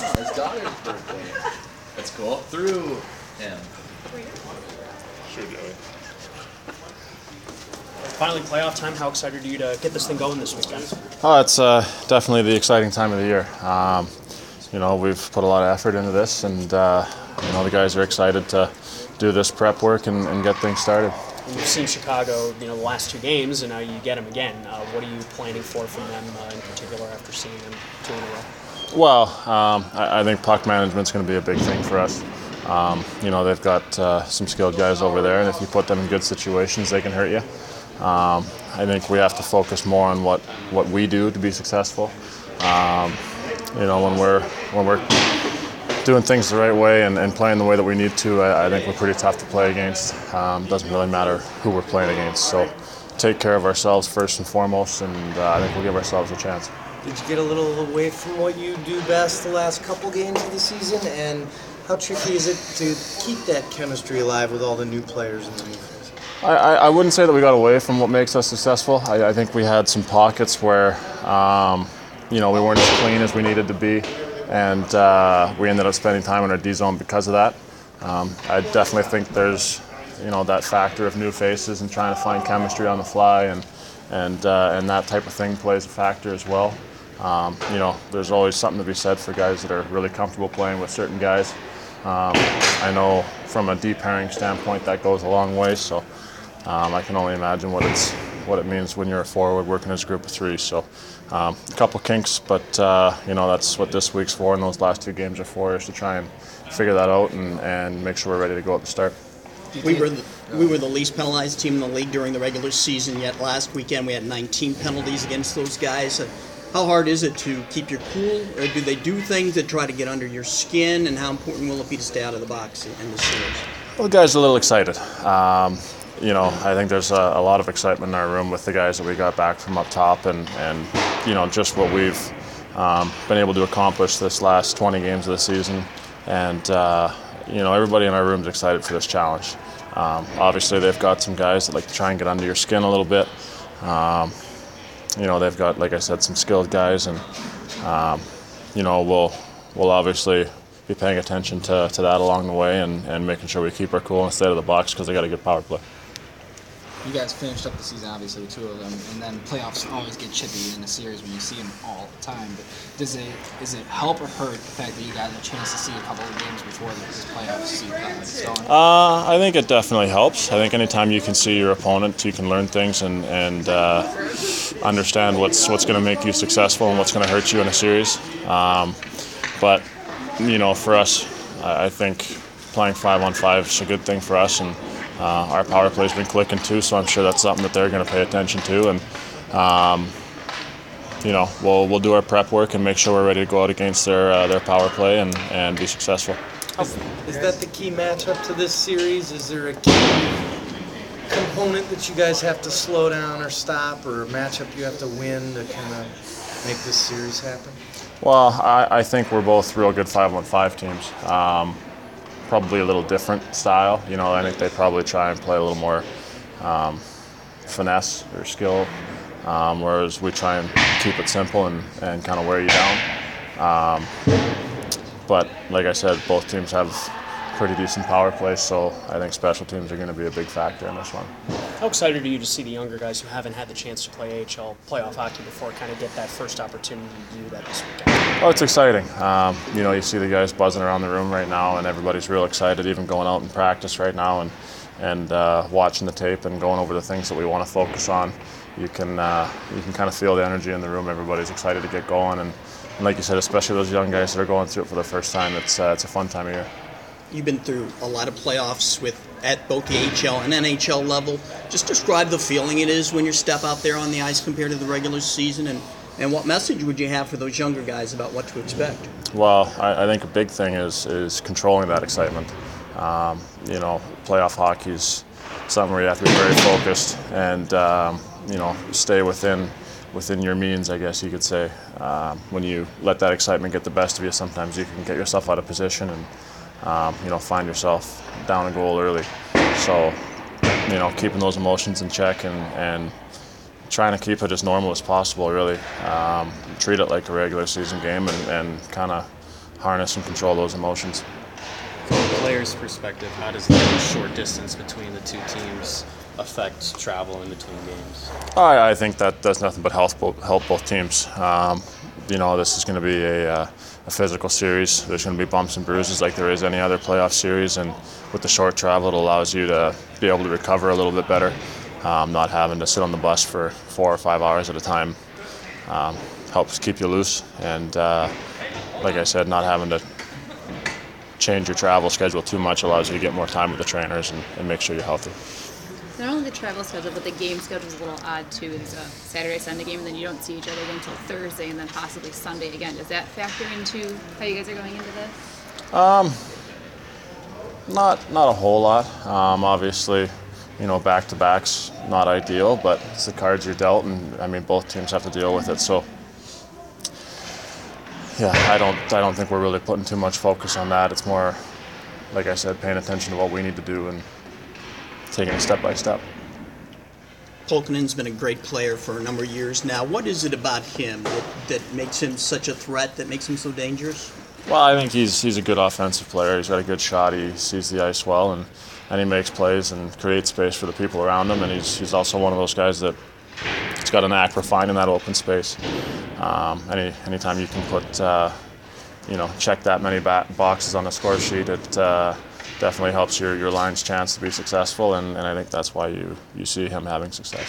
Oh, his daughter's birthday. That's cool. Through him. Sure, Joey. Finally, playoff time. How excited are you to get this thing going this weekend? Oh, it's definitely the exciting time of the year. We've put a lot of effort into this, and the guys are excited to do this prep work and get things started. You've seen Chicago, the last 2 games, and now you get them again. What are you planning for from them in particular after seeing them 2 in a row? Well, I think puck management's going to be a big thing for us. They've got some skilled guys over there, and if you put them in good situations, they can hurt you. I think we have to focus more on what we do to be successful. When we're doing things the right way and playing the way that we need to, I think we're pretty tough to play against. Doesn't really matter who we're playing against. So take care of ourselves first and foremost, and I think we'll give ourselves a chance. Did you get a little away from what you do best the last couple games of the season? And how tricky is it to keep that chemistry alive with all the new players in the new phase? I wouldn't say that we got away from what makes us successful. I think we had some pockets where we weren't as clean as we needed to be, and we ended up spending time in our D zone because of that. I definitely think there's that factor of new faces and trying to find chemistry on the fly, and that type of thing plays a factor as well. There's always something to be said for guys that are really comfortable playing with certain guys. I know from a deep pairing standpoint that goes a long way, so I can only imagine what it means when you're a forward working as a group of 3. So a couple kinks, but that's what this week's for, and those last 2 games are for, is to try and figure that out and make sure we're ready to go at the start. We were the least penalized team in the league during the regular season, yet last weekend we had 19 penalties against those guys. How hard is it to keep your cool, or do they do things that try to get under your skin, and how important will it be to stay out of the box in the series? Well, the guys are a little excited. I think there's a lot of excitement in our room with the guys that we got back from up top, and just what we've been able to accomplish this last 20 games of the season. And everybody in our room is excited for this challenge. Obviously, they've got some guys that like to try and get under your skin a little bit. They've got, like I said, some skilled guys, and we'll obviously be paying attention to that along the way, and making sure we keep our cool and stay out of the box because they got a good power play. You guys finished up the season, obviously, with 2 of them, and then playoffs always get chippy in the series when you see them all the time. But does it help or hurt the fact that you got a chance to see a couple of games before this playoffs season? I think it definitely helps. I think anytime you can see your opponent, you can learn things and understand what's going to make you successful and what's going to hurt you in a series. But for us, I think playing 5-on-5 is a good thing for us, and our power play's been clicking too, so I'm sure that's something that they're going to pay attention to, and we'll do our prep work and make sure we're ready to go out against their power play and be successful. Is that the key matchup to this series? Is there a key component that you guys have to slow down or stop, or a matchup you have to win to kind of make this series happen? Well, I think we're both real good 5-on-5 teams. Probably a little different style. I think they probably try and play a little more finesse or skill, whereas we try and keep it simple and kind of wear you down. But like I said, both teams have pretty decent power play, so I think special teams are going to be a big factor in this one. How excited are you to see the younger guys who haven't had the chance to play AHL playoff hockey before kind of get that first opportunity to do that this weekend? Oh, it's exciting. You see the guys buzzing around the room right now, and everybody's real excited, even going out in practice right now and watching the tape and going over the things that we want to focus on. You can kind of feel the energy in the room. Everybody's excited to get going, and like you said, especially those young guys that are going through it for the first time, it's a fun time of year. You've been through a lot of playoffs at both the AHL and NHL level. Just describe the feeling it is when you step out there on the ice compared to the regular season, and what message would you have for those younger guys about what to expect? Well, I think a big thing is controlling that excitement. Playoff hockey is something where you have to be very focused and stay within your means, I guess you could say. When you let that excitement get the best of you, sometimes you can get yourself out of position and find yourself down a goal early. So, keeping those emotions in check and trying to keep it as normal as possible, really. Treat it like a regular season game and kind of harness and control those emotions. From a player's perspective, how does the short distance between the two teams affect travel in between games? I think that does nothing but help both teams. This is going to be a physical series. There's going to be bumps and bruises like there is any other playoff series, and with the short travel, it allows you to be able to recover a little bit better. Not having to sit on the bus for 4 or 5 hours at a time helps keep you loose, and like I said, not having to change your travel schedule too much allows you to get more time with the trainers and make sure you're healthy. Not only the travel schedule, but the game schedule is a little odd too. It's a Saturday, Sunday game, and then you don't see each other again until Thursday, and then possibly Sunday again. Does that factor into how you guys are going into this? Not a whole lot. Obviously, back-to-backs not ideal, but it's the cards you're dealt, and I mean both teams have to deal with it. So, yeah, I don't think we're really putting too much focus on that. It's more, like I said, paying attention to what we need to do and taking it step by step. Pulkkinen's been a great player for a number of years now. What is it about him that makes him such a threat, that makes him so dangerous? Well, I think he's a good offensive player. He's got a good shot. He sees the ice well, and he makes plays and creates space for the people around him. And he's also one of those guys that he's got a knack for finding that open space. Anytime you can put, check that many boxes on the score sheet, it definitely helps your line's chance to be successful. And I think that's why you see him having success.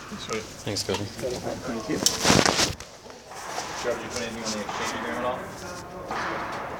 Thanks, Cody. Thank you. Trevor, you put anything on the exchange agreement at all?